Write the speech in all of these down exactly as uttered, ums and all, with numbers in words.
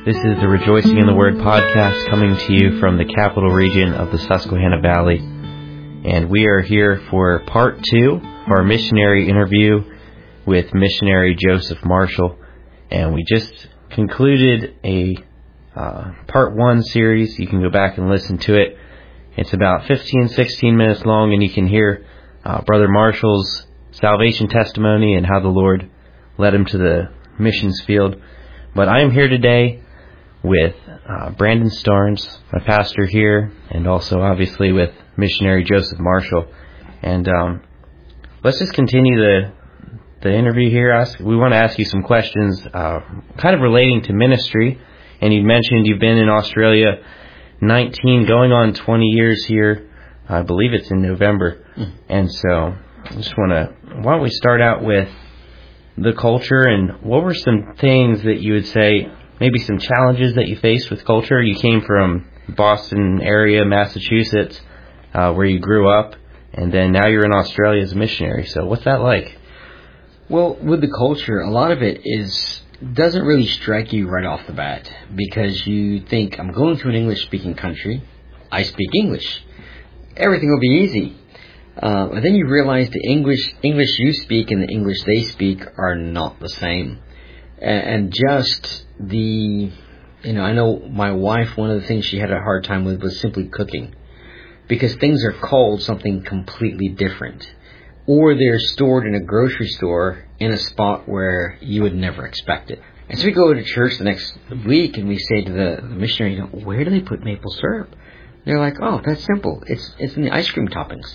This is the Rejoicing in the Word podcast coming to you from the capital region of the Susquehanna Valley. And we are here for part two of our missionary interview with missionary Joseph Marshall. And we just concluded a uh, part one series. You can go back and listen to it. It's about fifteen, sixteen minutes long, and you can hear uh, Brother Marshall's salvation testimony and how the Lord led him to the missions field. But I am here today with uh, Brandon Starnes, my pastor here, and also obviously with missionary Joseph Marshall. And um, let's just continue the the interview here. Ask, we want to ask you some questions uh, kind of relating to ministry. And you mentioned you've been in Australia nineteen, going on twenty years here. I believe it's in November. Mm. And so I just want to, why don't we start out with the culture, and what were some things that you would say, maybe some challenges that you faced with culture? You came from Boston area, Massachusetts, uh, where you grew up, and then now you're in Australia as a missionary. So what's that like? Well, with the culture, a lot of it is doesn't really strike you right off the bat, because you think, I'm going to an English-speaking country, I speak English, everything will be easy. Uh, and then you realize the English English you speak and the English they speak are not the same. And just the, you know, I know my wife, one of the things she had a hard time with was simply cooking, because things are called something completely different, or they're stored in a grocery store in a spot where you would never expect it. And so we go to church the next week and we say to the, the missionary, you know, where do they put maple syrup? They're like, oh, that's simple. It's it's in the ice cream toppings.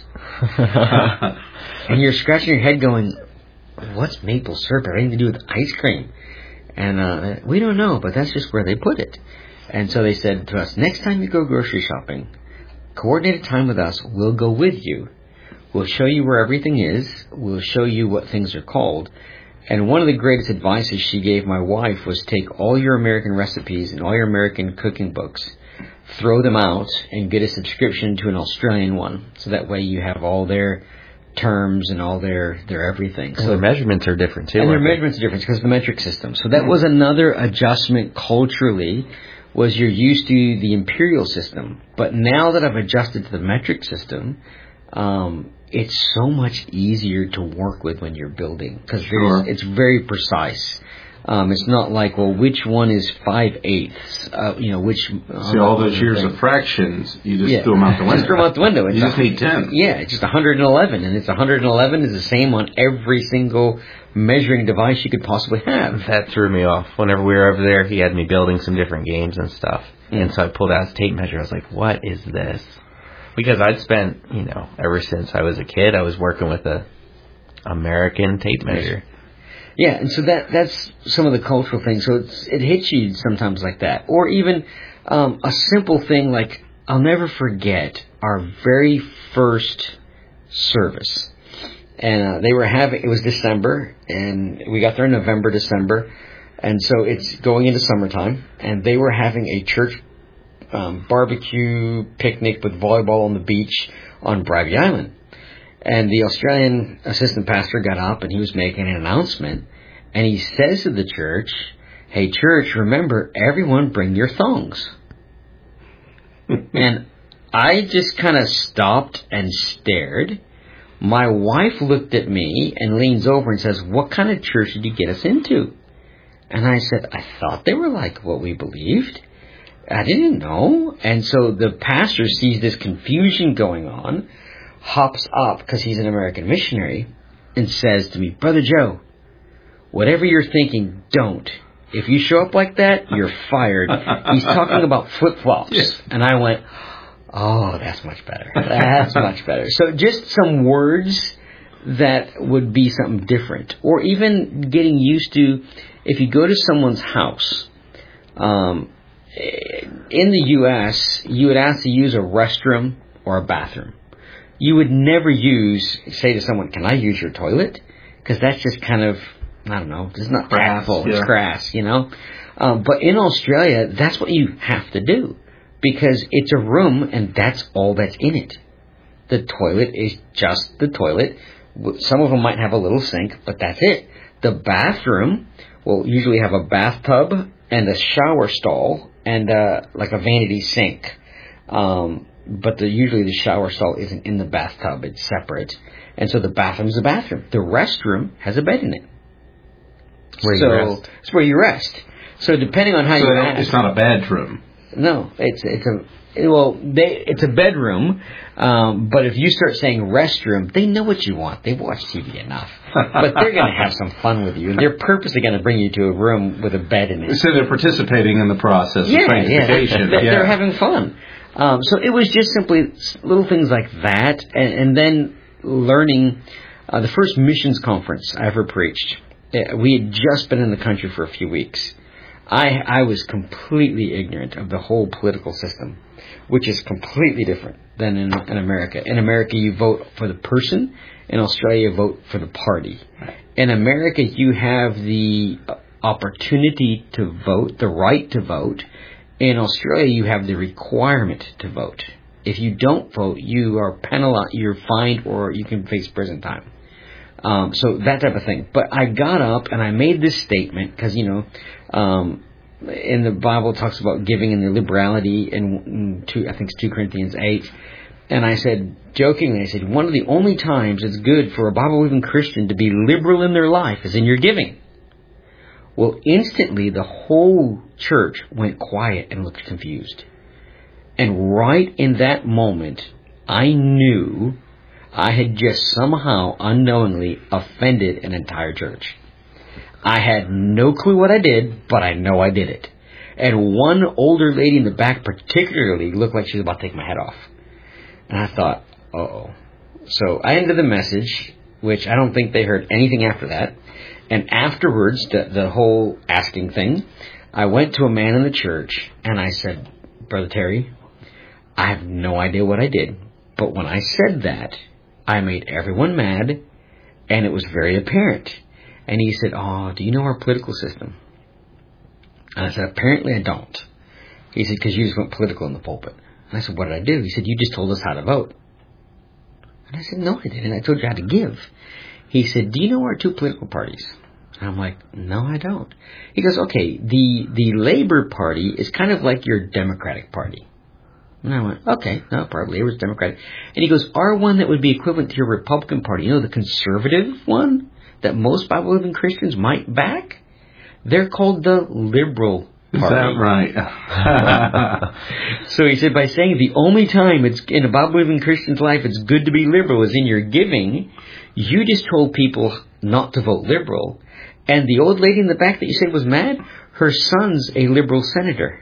And you're scratching your head going, what's maple syrup? It has anything to do with ice cream? And uh, we don't know, but that's just where they put it. And so they said to us, next time you go grocery shopping, coordinate a time with us. We'll go with you. We'll show you where everything is. We'll show you what things are called. And one of the greatest advices she gave my wife was take all your American recipes and all your American cooking books, throw them out, and get a subscription to an Australian one. So that way you have all their terms and all their, their everything. So their measurements are different too. And their measurements are different because of the metric system. So that was another adjustment culturally, was you're used to the imperial system. But now that I've adjusted to the metric system, um, it's so much easier to work with when you're building, because sure. it's very precise. Um, it's not like, well, which one is five eighths? Uh, you know, which... Uh, See, all those years thing. of fractions, you just yeah. throw them out the window. Just throw them out the window. It's you just a, need ten. Yeah, it's just one hundred eleven, and it's one hundred eleven is the same on every single measuring device you could possibly have. That threw me off. Whenever we were over there, he had me building some different games and stuff. Mm. And so I pulled out his tape measure. I was like, what is this? Because I'd spent, you know, ever since I was a kid, I was working with a American tape measure. Yeah, and so that that's some of the cultural things. So it's, it hits you sometimes like that. Or even um, a simple thing like, I'll never forget our very first service. And uh, they were having, it was December, and we got there in November, December. And so it's going into summertime, and they were having a church um, barbecue picnic with volleyball on the beach on Bribey Island. And the Australian assistant pastor got up and he was making an announcement. And he says to the church, hey, church, remember, everyone bring your thongs. And I just kind of stopped and stared. My wife looked at me and leans over and says, what kind of church did you get us into? And I said, I thought they were like what we believed. I didn't know. And so the pastor sees this confusion going on, hops up because he's an American missionary, and says to me, Brother Joe, whatever you're thinking, don't. If you show up like that, you're fired. He's talking about flip-flops. Yes. And I went, oh, that's much better. That's much better. So just some words that would be something different. Or even getting used to, if you go to someone's house, um, in the U S, you would ask to use a restroom or a bathroom. You would never use, say to someone, can I use your toilet? Because that's just kind of, I don't know, it's not tactful, yeah. It's crass, you know. Um, but in Australia, that's what you have to do, because it's a room and that's all that's in it. The toilet is just the toilet. Some of them might have a little sink, but that's it. The bathroom will usually have a bathtub and a shower stall and uh, like a vanity sink. Um, but the, usually the shower stall isn't in the bathtub; it's separate. And so the bathroom's the bathroom. The restroom has a bed in it. Where so you rest. It's where you rest. So depending on how so you ask, it's not a bedroom. No, it's it's a well, they it's a bedroom. Um, but if you start saying restroom, they know what you want. They've watched T V enough, but they're going to have some fun with you. They're purposely going to bring you to a room with a bed in it. So they're participating in the process yeah, of sanctification. Yeah, yeah, they're having fun. Um, so it was just simply little things like that, and, and then learning uh, the first missions conference I ever preached. We had just been in the country for a few weeks. I I was completely ignorant of the whole political system, which is completely different than in, in America. In America, you vote for the person. In Australia, you vote for the party. In America, you have the opportunity to vote, the right to vote. In Australia, you have the requirement to vote. If you don't vote, you are penalized, you're fined, or you can face prison time. Um, so that type of thing. But I got up and I made this statement because, you know, um, in the Bible it talks about giving and the liberality in, in two, I think it's two Corinthians eight. And I said, jokingly, I said, one of the only times it's good for a Bible-believing Christian to be liberal in their life is in your giving. Well, instantly the whole church went quiet and looked confused. And right in that moment, I knew I had just somehow unknowingly offended an entire church. I had no clue what I did, but I know I did it. And one older lady in the back particularly looked like she was about to take my head off. And I thought, uh-oh. So I ended the message, which I don't think they heard anything after that. And afterwards, the, the whole asking thing, I went to a man in the church and I said, Brother Terry, I have no idea what I did, but when I said that, I made everyone mad, and it was very apparent. And he said, oh, do you know our political system? And I said, apparently I don't. He said, because you just went political in the pulpit. And I said, what did I do? He said, you just told us how to vote. And I said, no, I didn't. I told you how to give. He said, do you know our two political parties? And I'm like, no, I don't. He goes, okay, the, the Labor Party is kind of like your Democratic Party. And I went, okay, no, probably Labor's Democratic. And he goes, our one that would be equivalent to your Republican Party, you know, the conservative one that most Bible-believing Christians might back? They're called the Liberal Party. Is that right? So he said, by saying the only time it's in a Bible-believing Christian's life it's good to be liberal is in your giving, you just told people not to vote liberal. And the old lady in the back that you said was mad, her son's a liberal senator.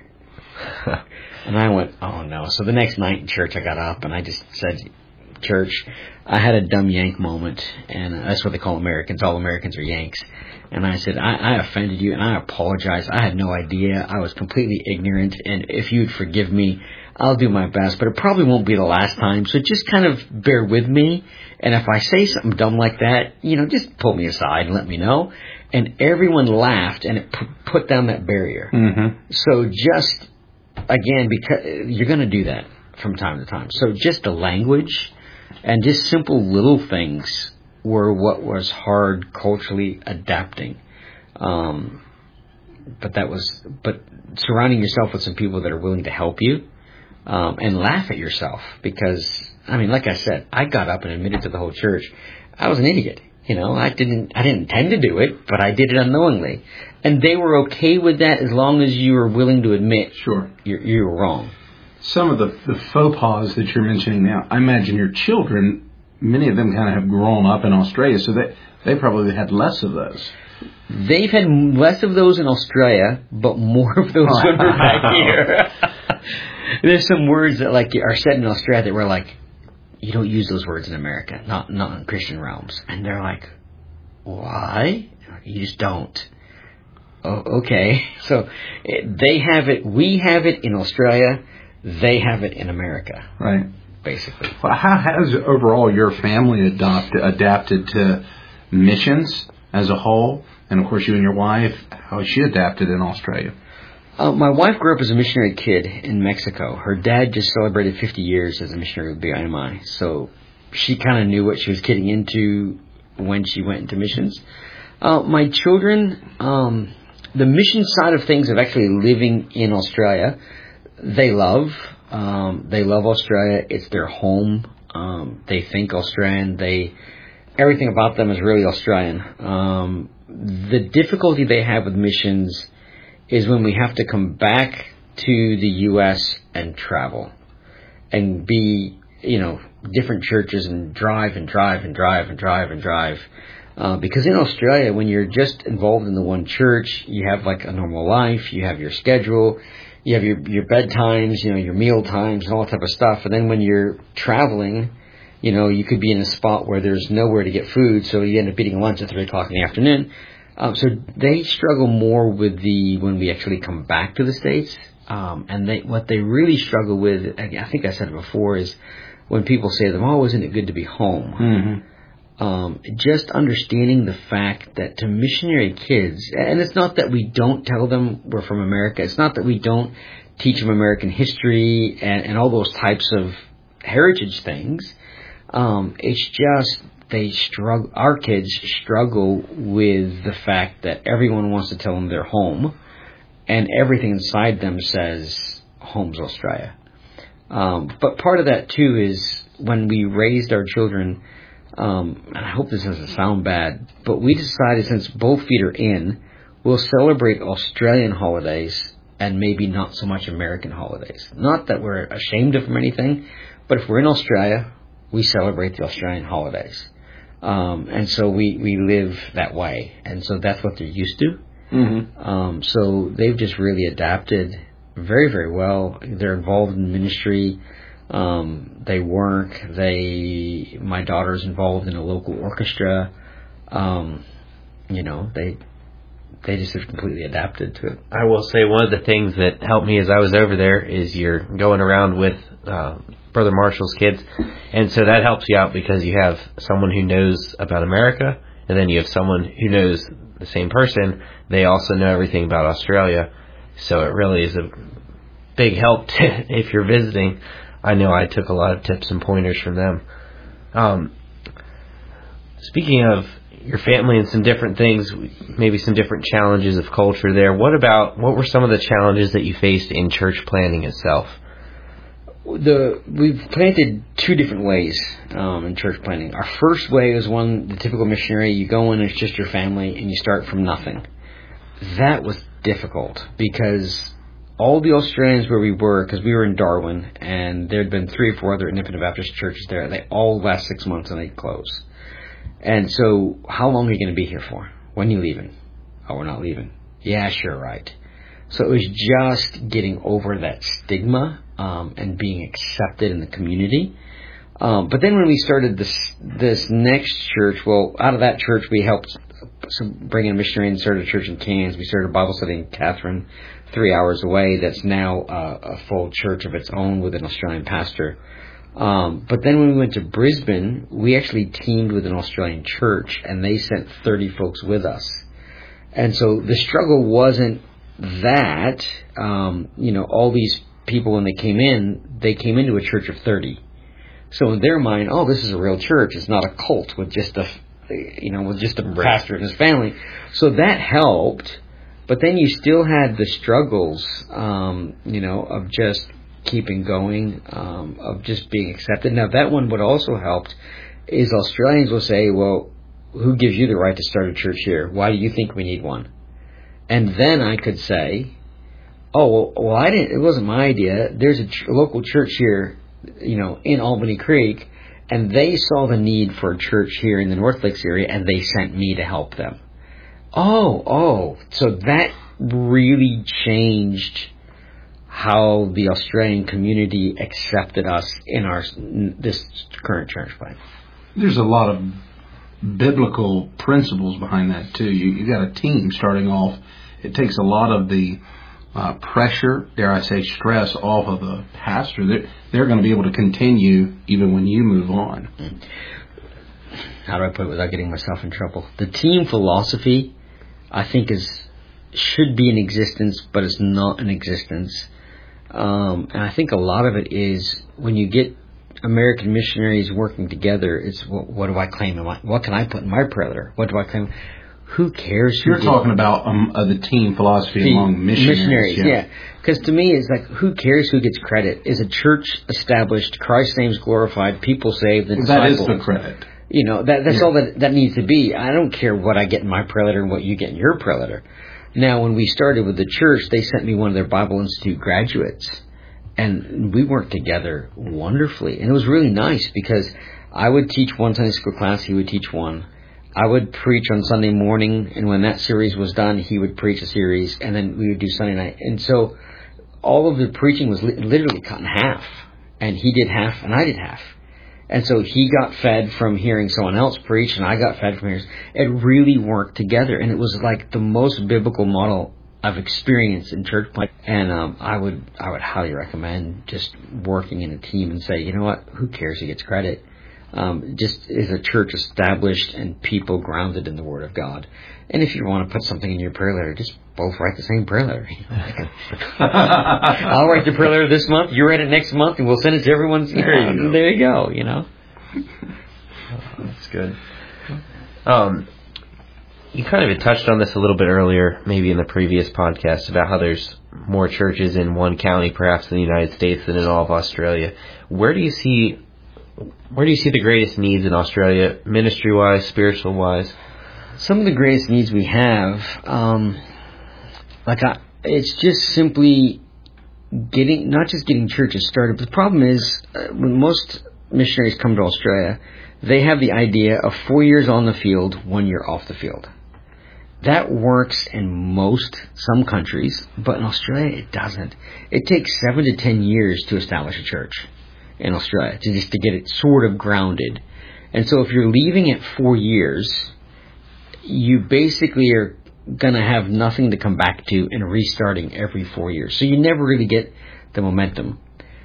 And I went, oh no. So the next night in church I got up and I just said, church, I had a dumb Yank moment. And that's what they call Americans. All Americans are Yanks. And I said, I, I offended you and I apologize. I had no idea. I was completely ignorant. And if you'd forgive me, I'll do my best. But it probably won't be the last time. So just kind of bear with me. And if I say something dumb like that, you know, just pull me aside and let me know. And everyone laughed and it p- put down that barrier. Mm-hmm. So just... Again, because you're going to do that from time to time. So just the language and just simple little things were what was hard culturally adapting. Um, but that was, but surrounding yourself with some people that are willing to help you um, and laugh at yourself. Because, I mean, like I said, I got up and admitted to the whole church, I was an idiot. You know, I didn't, I didn't intend to do it, but I did it unknowingly. And they were okay with that as long as you were willing to admit sure. you're, you were wrong. Some of the, the faux pas that you're mentioning now, I imagine your children, many of them kind of have grown up in Australia, so they, they probably had less of those. They've had less of those in Australia, but more of those when we're back here. There's some words that like are said in Australia that we're like, you don't use those words in America, not not in Christian realms. And they're like, why? You just don't. Oh, okay. So they have it, we have it in Australia, they have it in America. Right. Basically. Well, how has overall your family adopt, adapted to missions as a whole? And of course you and your wife, how has she adapted in Australia? Uh, my wife grew up as a missionary kid in Mexico. Her dad just celebrated fifty years as a missionary with B I M I. So she kind of knew what she was getting into when she went into missions. Uh, my children, um, the mission side of things of actually living in Australia, they love. Um, they love Australia. It's their home. Um, they think Australian. They everything about them is really Australian. Um, the difficulty they have with missions is when we have to come back to the U S and travel and be, you know, different churches and drive and drive and drive and drive and drive. Uh, because in Australia, when you're just involved in the one church, you have like a normal life, you have your schedule, you have your, your bedtimes, you know, your meal times and all that type of stuff. And then when you're traveling, you know, you could be in a spot where there's nowhere to get food, so you end up eating lunch at three o'clock in the afternoon. Um, so they struggle more with the, when we actually come back to the States. Um, and they, what they really struggle with, I think I said it before, is when people say to them, oh, isn't it good to be home? Mm-hmm. Um, just understanding the fact that to missionary kids, and it's not that we don't tell them we're from America, it's not that we don't teach them American history and, and all those types of heritage things. Um, it's just they struggle. Our kids struggle with the fact that everyone wants to tell them they're home, and everything inside them says home's Australia. Um, but part of that too is when we raised our children. Um, and I hope this doesn't sound bad, but we decided since both feet are in, we'll celebrate Australian holidays and maybe not so much American holidays. Not that we're ashamed of them or anything, but if we're in Australia, we celebrate the Australian holidays. Um, and so we, we live that way. And so that's what they're used to. Mm-hmm. Um, so they've just really adapted very, very well. They're involved in ministry. Um, they work. They, my daughter's involved in a local orchestra. Um, you know, they, they just have completely adapted to it. I will say one of the things that helped me as I was over there is you're going around with, uh, Brother Marshall's kids. And so that helps you out because you have someone who knows about America, and then you have someone who knows the same person. They also know everything about Australia. So it really is a big help to, if you're visiting. I know I took a lot of tips and pointers from them. Um, speaking of your family and some different things, maybe some different challenges of culture there, what about, what were some of the challenges that you faced in church planning itself? The we've planted two different ways um, in church planting. Our first way is one, the typical missionary, you go in, it's just your family, and you start from nothing. That was difficult because all the Australians where we were, because we were in Darwin, and there had been three or four other Independent Baptist churches there, they all last six months and they close. And so, how long are you going to be here for? When are you leaving? Oh, we're not leaving. Yeah, sure, right. So it was just getting over that stigma um, and being accepted in the community. Um, but then when we started this this next church, well, out of that church we helped bring in a missionary and started a church in Cairns. We started a Bible study in Catherine, three hours away. That's now uh, a full church of its own with an Australian pastor. Um, but then when we went to Brisbane, we actually teamed with an Australian church, and they sent thirty folks with us. And so the struggle wasn't that, um, you know, all these people, when they came in, they came into a church of thirty. So in their mind, oh, this is a real church. It's not a cult with just a, you know, with just a right. pastor and his family. So that helped. But then you still had the struggles, um, you know, of just keeping going, um, of just being accepted. Now, that one would also helped is Australians will say, well, who gives you the right to start a church here? Why do you think we need one? And then I could say, oh, well, well I didn't, it wasn't my idea. There's a ch- local church here, you know, in Albany Creek, and they saw the need for a church here in the North Lakes area, and they sent me to help them. Oh, oh, so that really changed how the Australian community accepted us in our this current church plan. There's a lot of biblical principles behind that too. You you got a team starting off. It takes a lot of the uh, pressure, dare I say, stress off of the pastor. They're, they're going to be able to continue even when you move on. How do I put it without getting myself in trouble? The team philosophy, I think, is should be in existence, but it's not in existence. Um, and I think a lot of it is when you get American missionaries working together, it's what, what do I claim? What can I put in my prayer? What do I claim? who cares who You're gets, talking about um, uh, the team philosophy the among missionaries. yeah. Because to me, it's like, who cares who gets credit? Is a church established, Christ's name's glorified, people saved, the That is disciples. the credit. You know, that that's Yeah. all that that needs to be. I don't care what I get in my prayer letter and what you get in your prayer letter. Now, when we started with the church, they sent me one of their Bible Institute graduates, and we worked together wonderfully. And it was really nice because I would teach one Sunday school class, he would teach one. I would preach on Sunday morning, and when that series was done, he would preach a series, and then we would do Sunday night. And so all of the preaching was li- literally cut in half, and he did half, and I did half. And so he got fed from hearing someone else preach, and I got fed from hearing. It really worked together, and it was like the most biblical model I've experienced in church life. And um, I would I would highly recommend just working in a team and say, you know what, who cares who gets credit? Um, just is a church established and people grounded in the Word of God. And if you want to put something in your prayer letter, just both write the same prayer letter. I'll write the prayer letter this month, you write it next month, and we'll send it to everyone's. There you go. There you go, you know. Oh, that's good. Um, you kind of had touched on this a little bit earlier, maybe in the previous podcast, about how there's more churches in one county, perhaps in the United States, than in all of Australia. Where do you see, where do you see the greatest needs in Australia, ministry-wise, spiritual-wise? Some of the greatest needs we have, um, like I, it's just simply getting, not just getting churches started. But the problem is, uh, when most missionaries come to Australia, they have the idea of four years on the field, one year off the field. That works in most, some countries, but in Australia it doesn't. It takes seven to ten years to establish a church in Australia, to just to get it sort of grounded. And so if you're leaving at four years, you basically are going to have nothing to come back to and restarting every four years. So you never really get the momentum.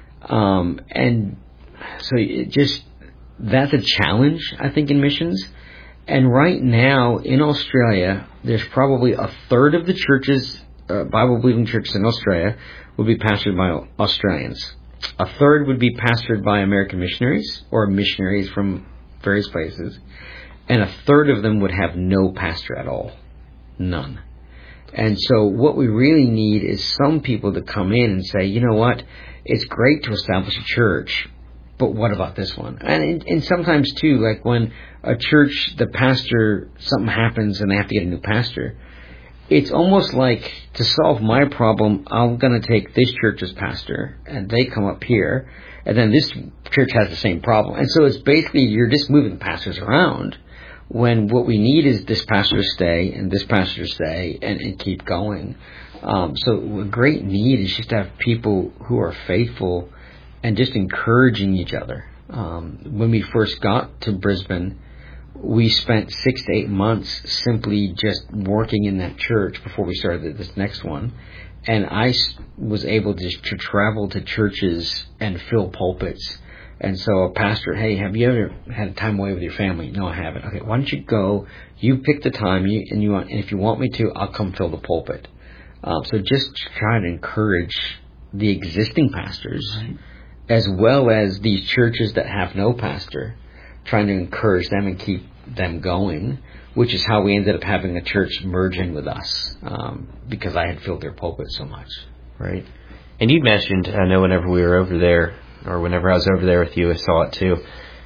Um, and so it just, that's a challenge, I think, in missions. And right now in Australia, there's probably a third of the churches, uh, Bible-believing churches in Australia, would be pastored by Australians. A third would be pastored by American missionaries or missionaries from various places. And a third of them would have no pastor at all. None. And so what we really need is some people to come in and say, you know what, it's great to establish a church, but what about this one? And, and sometimes, too, like when a church, the pastor, something happens and they have to get a new pastor, it's almost like, to solve my problem, I'm going to take this church's pastor, and they come up here, and then this church has the same problem. And so it's basically, you're just moving pastors around, when what we need is this pastor to stay, and this pastor to stay, and, and keep going. Um, so a great need is just to have people who are faithful and just encouraging each other. Um, when we first got to Brisbane, we spent six to eight months simply just working in that church before we started this next one. And I was able to, to travel to churches and fill pulpits. And so a pastor, hey, have you ever had a time away with your family? No, I haven't. Okay, why don't you go? You pick the time, you, and you want, and if you want me to, I'll come fill the pulpit. Um, so just trying to encourage the existing pastors, right, as well as these churches that have no pastor, trying to encourage them and keep them going, which is how we ended up having a church merge in with us, um, because I had filled their pulpit so much. Right. And you mentioned, I know whenever we were over there, or whenever I was over there with you, I saw it too.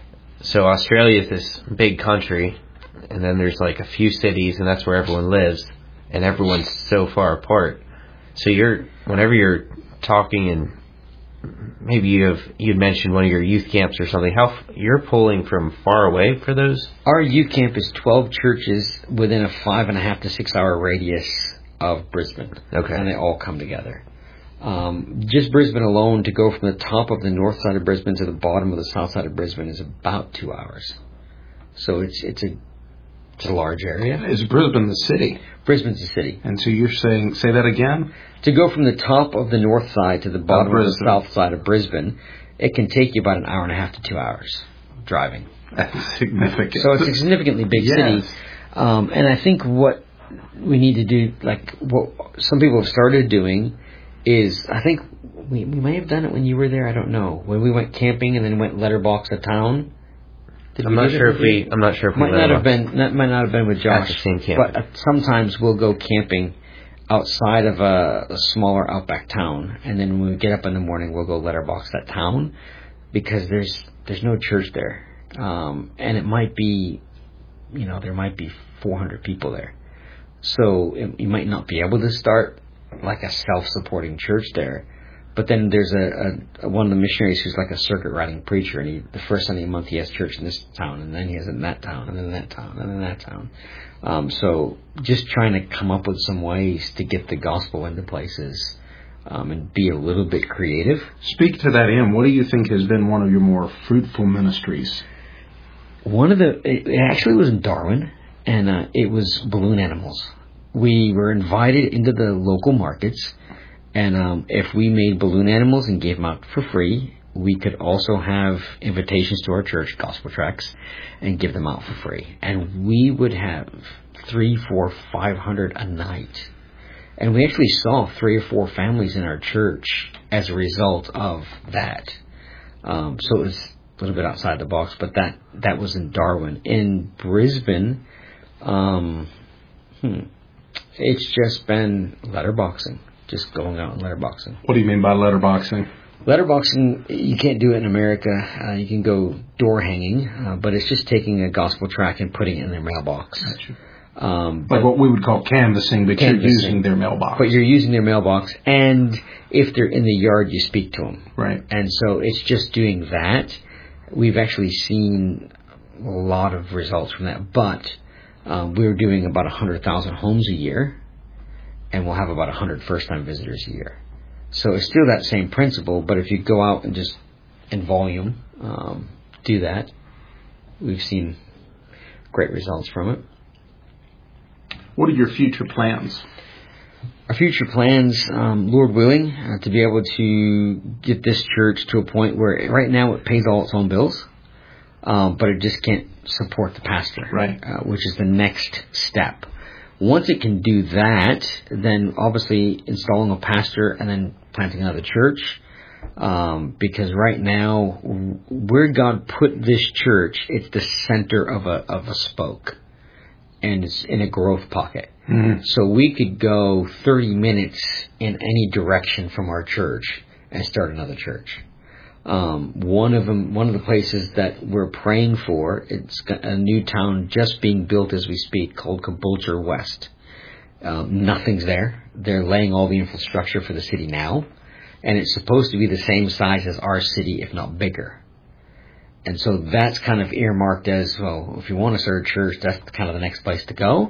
So Australia is this big country, and then there's like a few cities, and that's where everyone lives, and everyone's so far apart. So you're, whenever you're talking, and maybe you have, you'd mentioned one of your youth camps or something, how you're pulling from far away for those? Our youth camp is twelve churches within a five and a half to six hour radius of Brisbane. Okay. And they all come together. Um, just Brisbane alone, to go from the top of the north side of Brisbane to the bottom of the south side of Brisbane is about two hours. So it's it's a it's a large area. Is Brisbane the city? Brisbane's the city. And so you're saying, say that again? To go from the top of the north side to the bottom of, of the south side of Brisbane, it can take you about an hour and a half to two hours driving. That's significant. So it's a significantly big yes. city. Um, and I think what we need to do, like what some people have started doing, is, I think we, we may have done it when you were there, I don't know. When we went camping and then went letterbox a town, Did I'm we not do sure that if we. I'm not sure if we might let not have them been that might not have been with at Josh, the same camp. but uh, sometimes we'll go camping outside of a, a smaller outback town, and then when we get up in the morning, we'll go letterbox that town because there's there's no church there, um, and it might be, you know, there might be four hundred people there, so it, you might not be able to start like a self-supporting church there. But then there's a, a one of the missionaries who's like a circuit riding preacher, and he, the first Sunday a month he has church in this town, and then he has it in that town, and then that town, and then that town. Um, so just trying to come up with some ways to get the gospel into places, um, and be a little bit creative. Speak to that end. What do you think has been one of your more fruitful ministries? One of the, it actually was in Darwin, and uh, it was balloon animals. We were invited into the local markets. And um, if we made balloon animals and gave them out for free, we could also have invitations to our church, gospel tracts, and give them out for free. And we would have three, four, five hundred a night. And we actually saw three or four families in our church as a result of that. Um, so it was a little bit outside the box, but that, that was in Darwin. In Brisbane, um, hmm, it's just been letterboxing. Just going out and letterboxing. What do you mean by letterboxing? Letterboxing, you can't do it in America. Uh, you can go door hanging, uh, but it's just taking a gospel tract and putting it in their mailbox. Gotcha. Um, like what we would call canvassing, but canvassing, you're using their mailbox. But you're using their mailbox, and if they're in the yard, you speak to them. Right. And so it's just doing that. We've actually seen a lot of results from that, but um, we're doing about one hundred thousand homes a year. And we'll have about one hundred first-time visitors a year. So it's still that same principle, but if you go out and just, in volume, um, do that, we've seen great results from it. What are your future plans? Our future plans, um, Lord willing, uh, to be able to get this church to a point where right now it pays all its own bills, um, but it just can't support the pastor, right? Uh, which is the next step. Once it can do that, then obviously installing a pastor and then planting another church. Um, because right now, where God put this church, it's the center of a of a spoke, and it's in a growth pocket. Mm-hmm. So we could go thirty minutes in any direction from our church and start another church. Um, one of them, one of the places that we're praying for, it's a new town just being built as we speak called Caboolture West. Um, nothing's there. They're laying all the infrastructure for the city now, and it's supposed to be the same size as our city, if not bigger. And so that's kind of earmarked as, well, if you want to start a church, that's kind of the next place to go.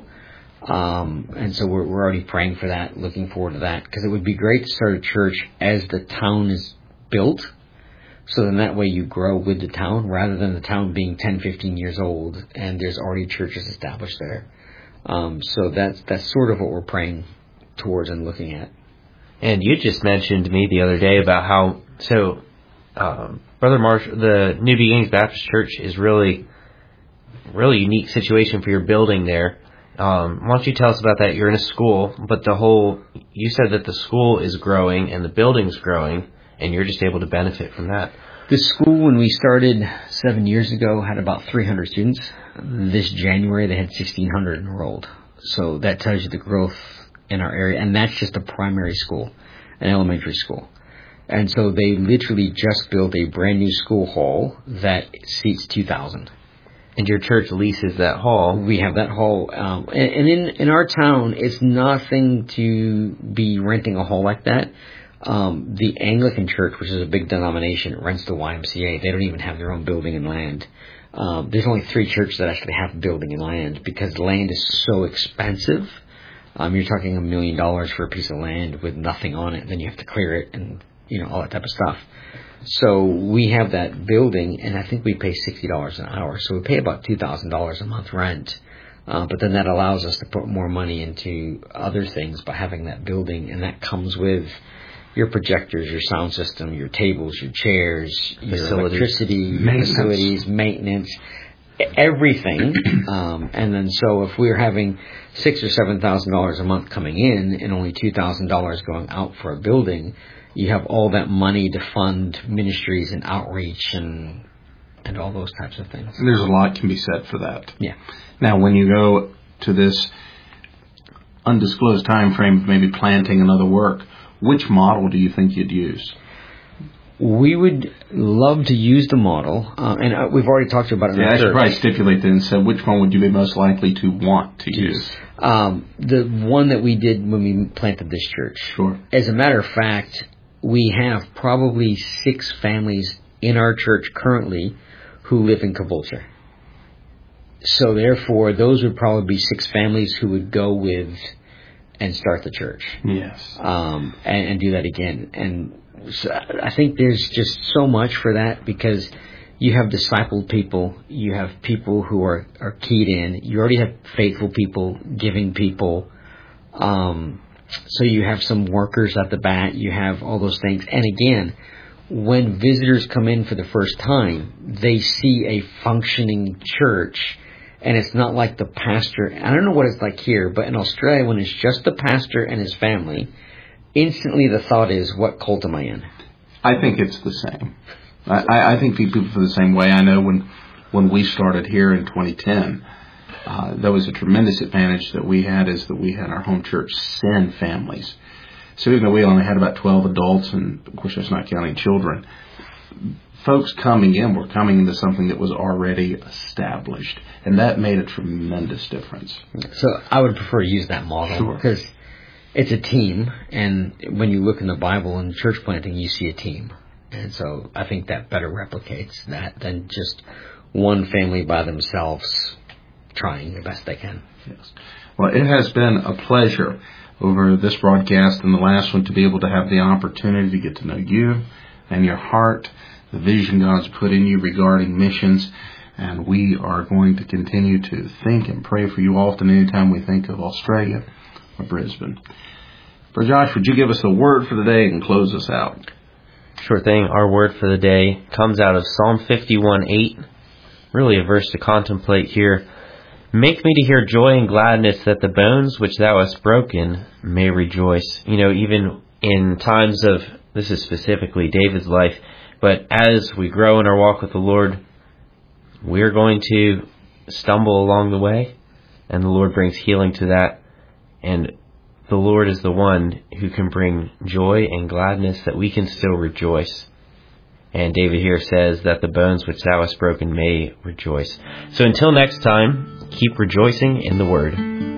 Um, and so we're, we're already praying for that, looking forward to that, because it would be great to start a church as the town is built. So then that way you grow with the town rather than the town being ten, fifteen years old and there's already churches established there. Um, so that's that's sort of what we're praying towards and looking at. And you just mentioned to me the other day about how, so um, Brother Marshall, the New Beginnings Baptist Church is really, really unique situation for your building there. Um, why don't you tell us about that? You're in a school, but the whole, you said that the school is growing and the building's growing, and you're just able to benefit from that. The school, when we started seven years ago, had about three hundred students. This January, they had sixteen hundred enrolled. So that tells you the growth in our area. And that's just a primary school, an elementary school. And so they literally just built a brand new school hall that seats two thousand. And your church leases that hall. We have that hall. Um, and and in, in our town, it's nothing to be renting a hall like that. Um, the Anglican Church, which is a big denomination, rents the Y M C A. They don't even have their own building and land. Um, there's only three churches that actually have building and land because land is so expensive. Um, you're talking a million dollars for a piece of land with nothing on it. Then you have to clear it and, you know, all that type of stuff. So we have that building, and I think we pay sixty dollars an hour. So we pay about two thousand dollars a month rent. Uh, but then that allows us to put more money into other things by having that building, and that comes with your projectors, your sound system, your tables, your chairs, your facilities. electricity, maintenance. facilities, maintenance, everything. Um, and then so if we're having six or seven thousand dollars a month coming in and only two thousand dollars going out for a building, you have all that money to fund ministries and outreach and and all those types of things. There's a lot can be said for that. Yeah. Now, when you go to this undisclosed time frame of maybe planting another work, which model do you think you'd use? We would love to use the model, uh, and uh, we've already talked about it in Yeah, the I should church. probably stipulate that and say which one would you be most likely to want to use? Um, the one that we did when we planted this church. Sure. As a matter of fact, we have probably six families in our church currently who live in Caboolture. So therefore, those would probably be six families who would go with and start the church. Yes. Um, and, and do that again. And so I think there's just so much for that, because you have discipled people, you have people who are, are keyed in, you already have faithful people, giving people, um, so you have some workers at the bat, you have all those things. And again, when visitors come in for the first time, they see a functioning church, and it's not like the pastor. I don't know what it's like here, but in Australia, when it's just the pastor and his family, instantly the thought is, what cult am I in? I think it's the same. I, I think people feel the same way. I know when when we started here in twenty ten, uh, there was a tremendous advantage that we had is that we had our home church send families. So even though we only had about twelve adults, and of course that's not counting children, folks coming in were coming into something that was already established, and that made a tremendous difference. So I would prefer to use that model, Sure. because it's a team, and when you look in the Bible and church planting, you see a team. And so I think that better replicates that than just one family by themselves trying the best they can. Yes. Well, it has been a pleasure over this broadcast and the last one to be able to have the opportunity to get to know you and your heart, the vision God's put in you regarding missions. And we are going to continue to think and pray for you often anytime we think of Australia or Brisbane. Brother Josh, would you give us a word for the day and close us out? Sure thing. Our word for the day comes out of Psalm fifty-one eight. Really a verse to contemplate here. Make me to hear joy and gladness, that the bones which thou hast broken may rejoice. You know, even in times of, this is specifically David's life, but as we grow in our walk with the Lord, we're going to stumble along the way, and the Lord brings healing to that. And the Lord is the one who can bring joy and gladness, that we can still rejoice. And David here says that the bones which thou hast broken may rejoice. So until next time, keep rejoicing in the Word.